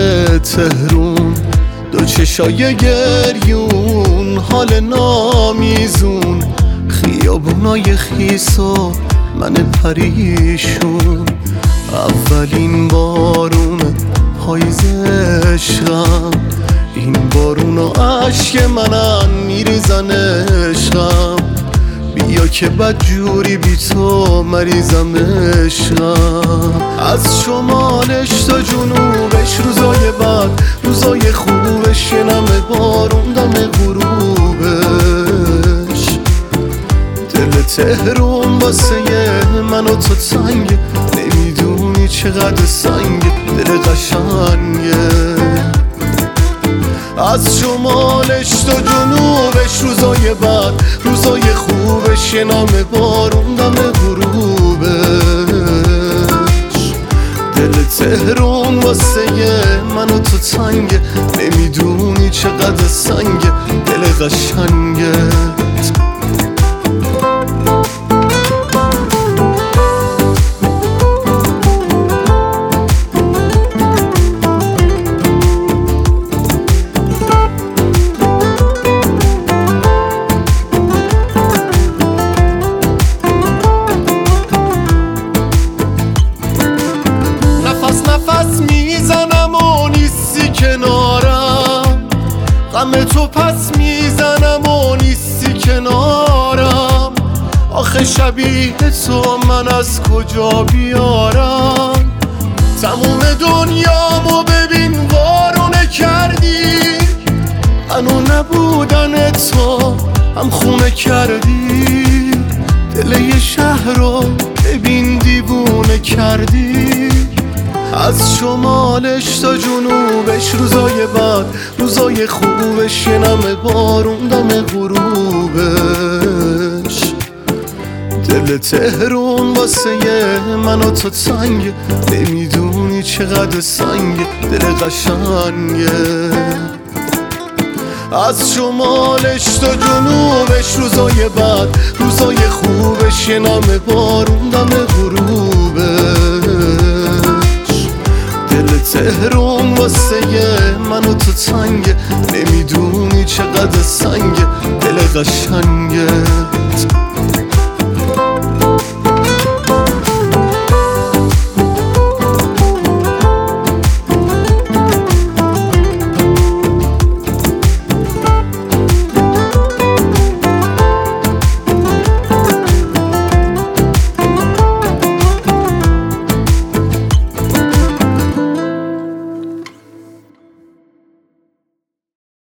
تهرون، دو چشای گریون، حال نامیزون، خیابونای خیس و من پریشون. اولین بارون پاییز عشقم، این بارون و عشق منن میریزن عشقم. بیا که بدجوری بی تو مریضم عشقم. از شمالش تا جنوبش روزای بد، روزای خوبش، یه نمه بارون دم غروبش. دل تهرون واسه من و تو تنگه، نمیدونی چقدر سنگه دل قشنگه. از شمالش تا جنوبش روزای بد، روزای خوبش، یه نمه بارون دم غروبش. دل تهرون واسه من و تو تنگه، نمیدونی چقدر سنگه دل قشنگه. نفس میزنم و نیستی کنارم، غم تو پس میزنم و نیستی کنارم. آخه شبیه تو من از کجا بیارم؟ تموم دنیامو ببین وارونه کردی، منو نبودن تو هم خونه کردی. دل یه شهر رو ببین دیوونه کردی. از شمالش تا جنوبش روزای بد، روزای خوبش، یه نمه بارون دم غروبش. دل تهرون واسه من و تو تنگه، نمیدونی چقدر سنگه دل قشنگه. از شمالش تا جنوبش روزای بد، روزای خوبش، یه نمه بارون دم غروبش. دل تهرون واسه من و تو تنگه، نمیدونی چقدر سنگه دل قشنگه.